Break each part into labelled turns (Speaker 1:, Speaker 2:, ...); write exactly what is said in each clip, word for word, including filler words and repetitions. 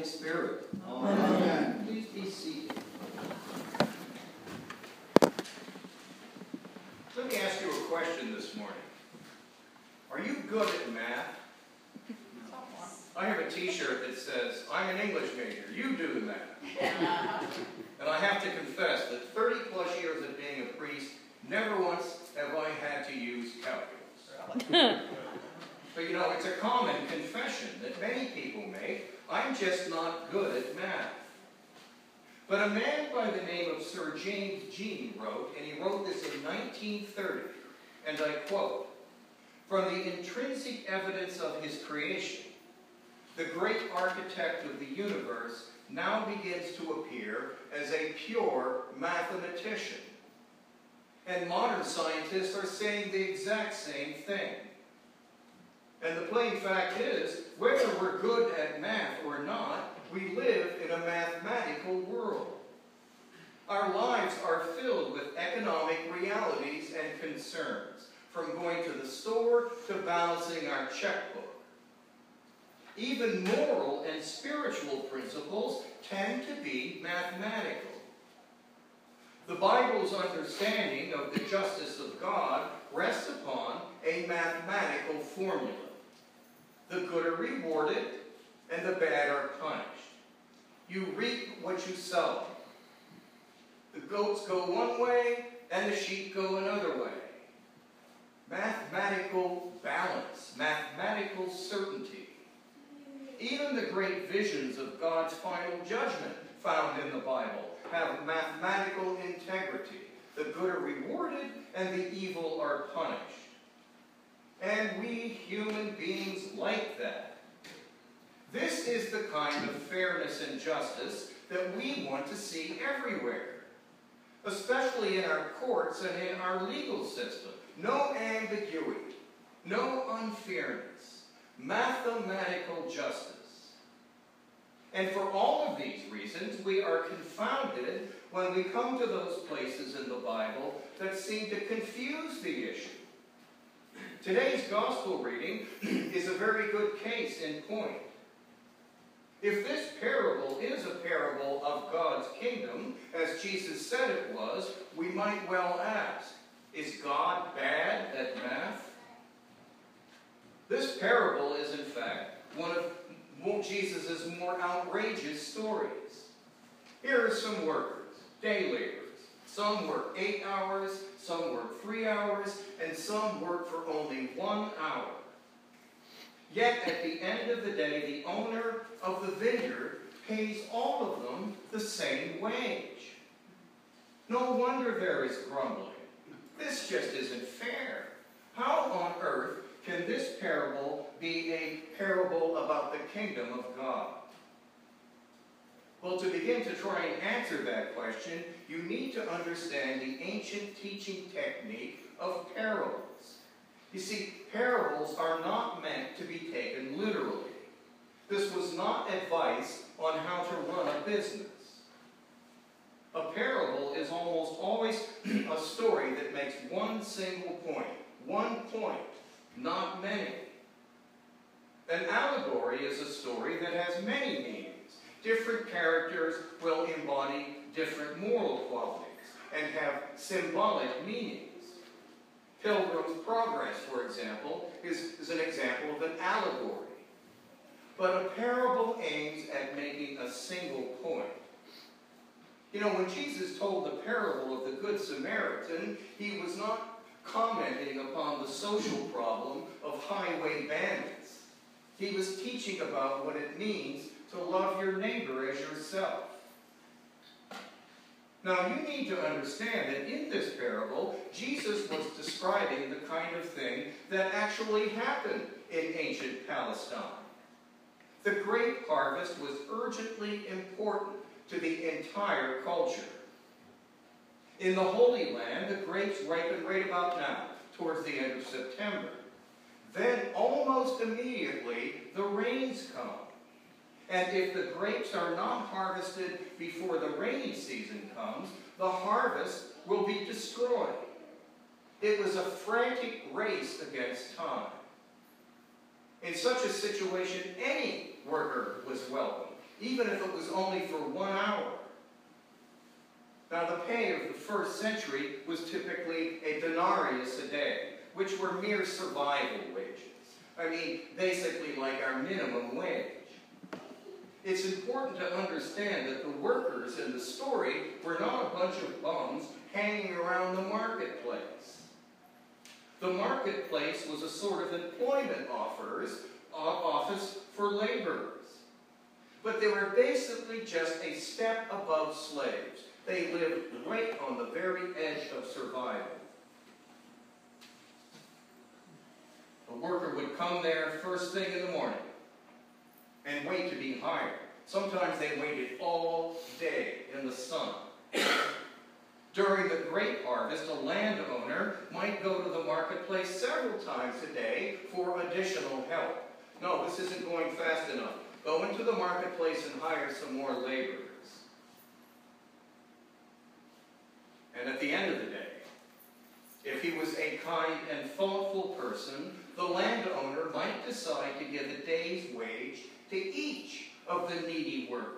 Speaker 1: Holy Spirit.
Speaker 2: Amen.
Speaker 1: Amen. Please be seated. Let me ask you a question this morning. Are you good at math? I have a t-shirt that says, I'm an English major, you do the math. And I have to confess that thirty plus years of being a priest, never once have I had to use calculus. But you know, it's a common confession that many people make. I'm just not good at math. But a man by the name of Sir James Jean wrote, and he wrote this in nineteen thirty, and I quote, "From the intrinsic evidence of his creation, the great architect of the universe now begins to appear as a pure mathematician." And modern scientists are saying the exact same thing. And the plain fact is, whether we're good at math or not, we live in a mathematical world. Our lives are filled with economic realities and concerns, from going to the store to balancing our checkbook. Even moral and spiritual principles tend to be mathematical. The Bible's understanding of the justice of God rests upon a mathematical formula. The good are rewarded, and the bad are punished. You reap what you sow. The goats go one way, and the sheep go another way. Mathematical balance, mathematical certainty. Even the great visions of God's final judgment found in the Bible have mathematical integrity. The good are rewarded, and the evil are punished. And we human beings like that. This is the kind of fairness and justice that we want to see everywhere, especially in our courts and in our legal system. No ambiguity, no unfairness, mathematical justice. And for all of these reasons, we are confounded when we come to those places in the Bible that seem to confuse the issue. Today's gospel reading is a very good case in point. If this parable is a parable of God's kingdom, as Jesus said it was, we might well ask, is God bad at math? This parable is, in fact, one of Jesus' more outrageous stories. Here are some workers, day laborers. Some work eight hours, some work three hours, and some work for only one hour. Yet at the end of the day, the owner of the vineyard pays all of them the same wage. No wonder there is grumbling. This just isn't fair. How on earth can this parable be a parable about the kingdom of God? Well, to begin to try and answer that question, you need to understand the ancient teaching technique of parables. You see, parables are not meant to be taken literally. This was not advice on how to run a business. A parable is almost always a story that makes one single point. One point, not many. An allegory is a story that has many meanings. Different characters will embody different moral qualities and have symbolic meanings. Pilgrim's Progress, for example, is, is an example of an allegory. But a parable aims at making a single point. You know, when Jesus told the parable of the Good Samaritan, he was not commenting upon the social problem of highway bandits. He was teaching about what it means to love your neighbor as yourself. Now, you need to understand that in this parable, Jesus was describing the kind of thing that actually happened in ancient Palestine. The grape harvest was urgently important to the entire culture. In the Holy Land, the grapes ripen right about now, towards the end of September. Then, almost immediately, the rains come. And if the grapes are not harvested before the rainy season comes, the harvest will be destroyed. It was a frantic race against time. In such a situation, any worker was welcome, even if it was only for one hour. Now, the pay of the first century was typically a denarius a day, which were mere survival wages. I mean, basically like our minimum wage. It's important to understand that the workers in the story were not a bunch of bums hanging around the marketplace. The marketplace was a sort of employment offers, uh, office for laborers. But they were basically just a step above slaves. They lived right on the very edge of survival. The worker would come there first thing in the morning and wait to be hired. Sometimes they waited all day in the sun. During the grape harvest, a landowner might go to the marketplace several times a day for additional help. No, this isn't going fast enough. Go into the marketplace and hire some more laborers. And at the end of the day, if he was a kind and thoughtful person, the landowner might decide to give a day's wage to each of the needy workers.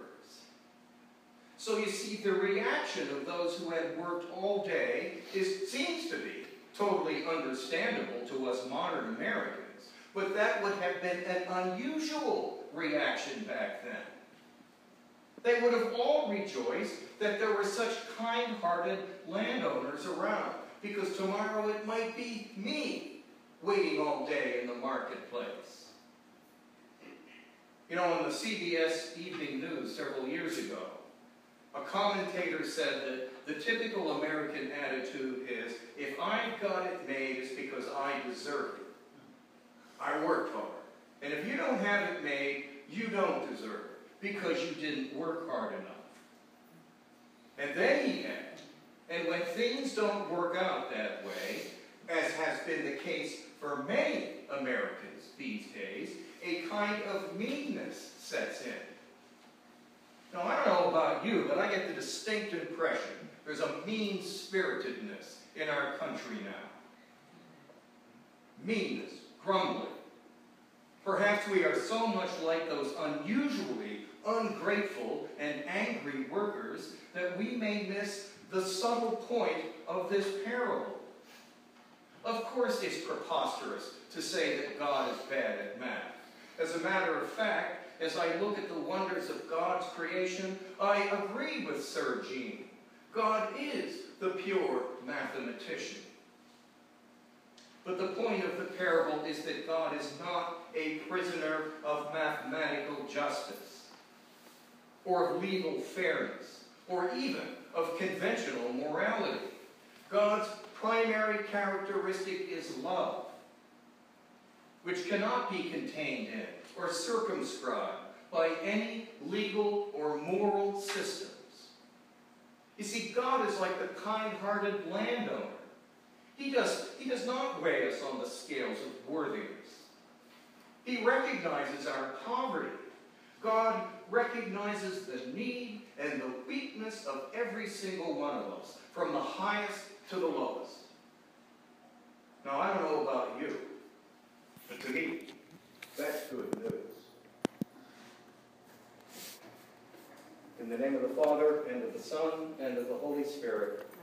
Speaker 1: So you see, the reaction of those who had worked all day is, seems to be totally understandable to us modern Americans, but that would have been an unusual reaction back then. They would have all rejoiced that there were such kind-hearted landowners around, because tomorrow it might be me waiting all day in the marketplace. You know, on the C B S Evening News several years ago, a commentator said that the typical American attitude is, if I've got it made, it's because I deserve it. I worked hard. And if you don't have it made, you don't deserve it, because you didn't work hard enough. And then he added, and when things don't work out that way, as has been the case for many Americans these days, a kind of meanness sets in. Now, I don't know about you, but I get the distinct impression there's a mean-spiritedness in our country now. Meanness, grumbling. Perhaps we are so much like those unusually ungrateful and angry workers that we may miss the subtle point of this parable. Of course, it's preposterous to say that God is bad at math. As a matter of fact, as I look at the wonders of God's creation, I agree with Sir Jean. God is the pure mathematician. But the point of the parable is that God is not a prisoner of mathematical justice, or of legal fairness, or even of conventional morality. God's primary characteristic is love, which cannot be contained in or circumscribed by any legal or moral systems. You see, God is like the kind-hearted landowner. He does, he does not weigh us on the scales of worthiness. He recognizes our poverty. God recognizes the need and the weakness of every single one of us, from the highest to the lowest. Now, I don't know about you, but to me, that's good news. In the name of the Father, and of the Son, and of the Holy Spirit,